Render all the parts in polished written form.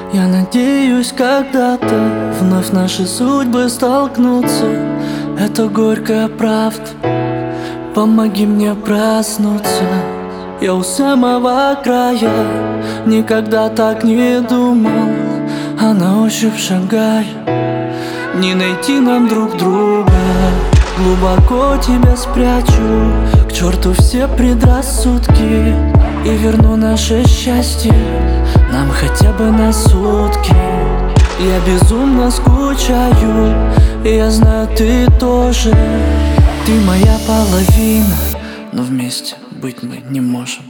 Я надеюсь, когда-то вновь наши судьбы столкнутся. Это горькая правда, помоги мне проснуться. Я у самого края, никогда так не думал. А на ощупь шагай, не найти нам друг друга. Глубоко тебя спрячу, к черту все предрассудки, и верну наше счастье нам хотя бы на сутки. Я безумно скучаю, и я знаю, ты тоже. Ты моя половина, но вместе быть мы не можем.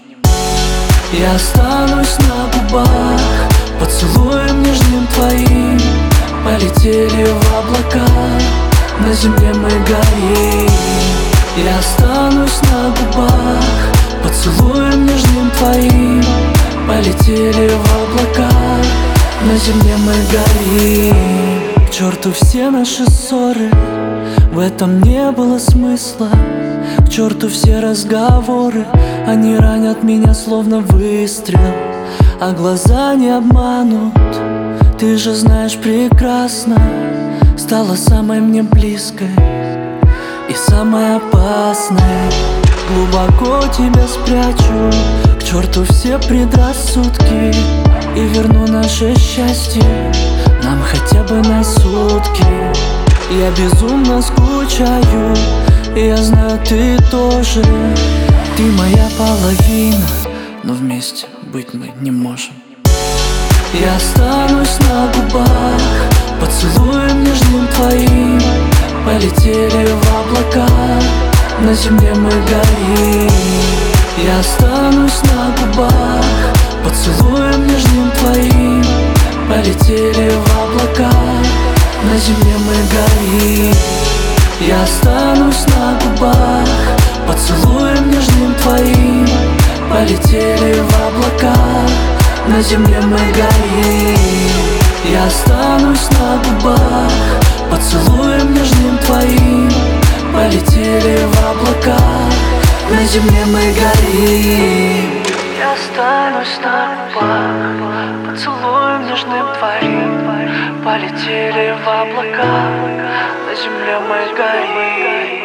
Я останусь на губах поцелуем нежным твоим. Полетели в облака, на земле мы горим. Я останусь на губах поцелуем нежным твоим. Полетели в облака, на земле мы горим. К черту все наши ссоры, в этом не было смысла. К черту все разговоры, они ранят меня словно выстрел. А глаза не обманут, ты же знаешь прекрасно. Стала самой мне близкой и самой опасной. Глубоко тебя спрячу, к черту все предрассудки, и верну наше счастье нам хотя бы на сутки. Я безумно скучаю, и я знаю, ты тоже. Ты моя половина, но вместе быть мы не можем. Я останусь на губах поцелуем нежным твоим. Полетели в облака, на земле мы горим. Я останусь на губах поцелуем нежным твоим. Полетели в облака, на земле мы горим. Я останусь на губах поцелуем нежным твоим. Полетели в облака, на земле мы горим. Я останусь на губах поцелуем нежным твоим. Полетели в облака, на земле мы горим. Я останусь на губах поцелуем нежным твоим. Полетели в облака, на земле мы горим.